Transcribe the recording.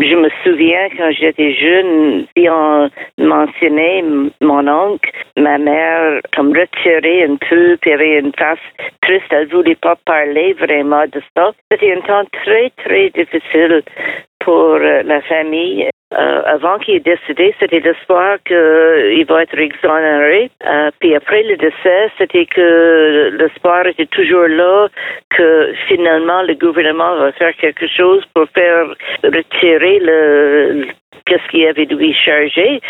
Je me souviens quand j'étais jeune, si on mentionnait mon oncle, ma mère comme retirait un peu, puis avait une face triste. Elle voulait pas parler vraiment de ça. C'était un temps très, très difficile pour la famille. Avant qu'il est décédé, c'était l'espoir qu'il va être exonéré. Puis après le décès, c'était que l'espoir était toujours là, que finalement le gouvernement va faire quelque chose pour faire retirer qu'est-ce qu'il avait lui chargé.